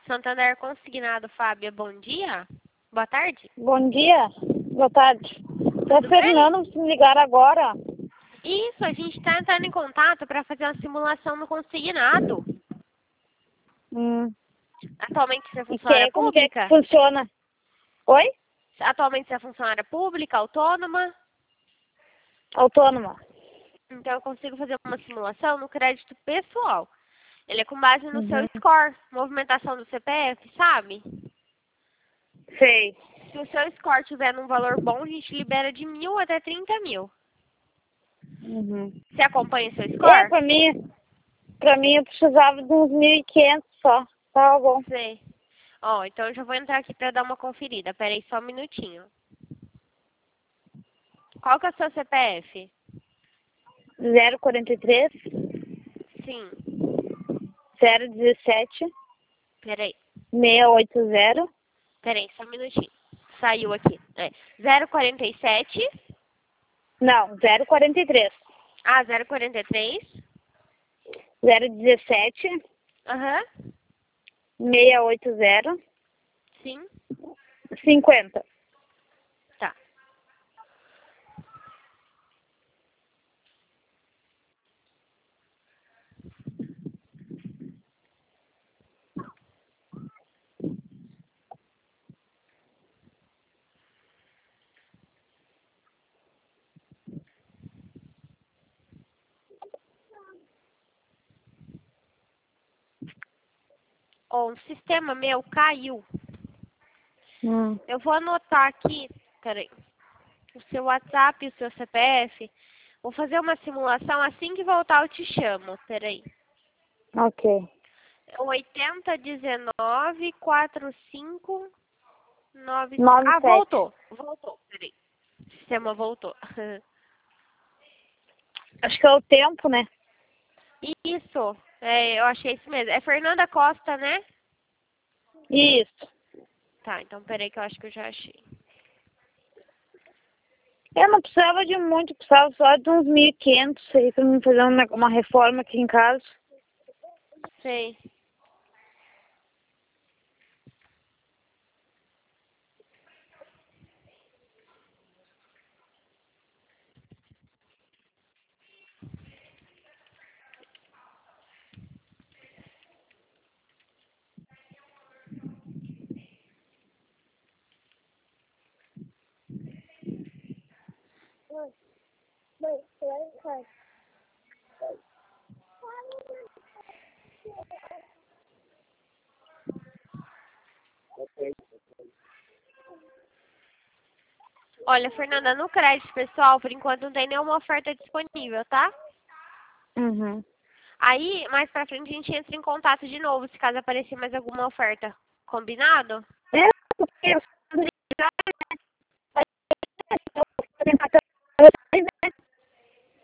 Santander Consignado, Fábia, bom dia. Boa tarde. Bom dia, boa tarde. Tô Tudo Fernando, se me ligar agora. Isso, a gente está entrando em contato para fazer uma simulação no consignado. Atualmente você é funcionária Como que é que pública? funciona? Oi? Atualmente você é funcionária pública, autônoma? Autônoma. Então eu consigo fazer uma simulação no crédito pessoal. Ele é com base no seu score, movimentação do CPF, sabe? Sei. Se o seu score tiver num valor bom, a gente libera de 1.000 até 30.000. Você acompanha seu score? Pra mim eu precisava de uns 1.500 só. Tá bom. Sei. Ó, então eu já vou entrar aqui para dar uma conferida. Pera aí só um minutinho. Qual que é o seu CPF? 043 Sim. 017 Pera aí. 680. Pera aí, só um minutinho. Saiu aqui. 047. Não, 043 Ah, 043. 017 Aham. 680 Sim. 50. Tá. Ó, o sistema meu caiu. Eu vou anotar aqui, peraí, o seu WhatsApp e o seu CPF. Vou fazer uma simulação, assim que voltar eu te chamo, peraí. Ok. 80194595. 97. Voltou, peraí. O sistema voltou. Acho que é o tempo, né? Isso, eu achei isso mesmo. É Fernanda Costa, né? Isso. Tá, então peraí que eu acho que eu já achei. Eu não precisava de muito, precisava só de uns 1.500 aí pra mim fazer uma reforma aqui em casa. Sei. Olha, Fernanda, no crédito pessoal, por enquanto não tem nenhuma oferta disponível, tá? Aí, mais pra frente, a gente entra em contato de novo, se caso aparecer mais alguma oferta. Combinado? É, porque eu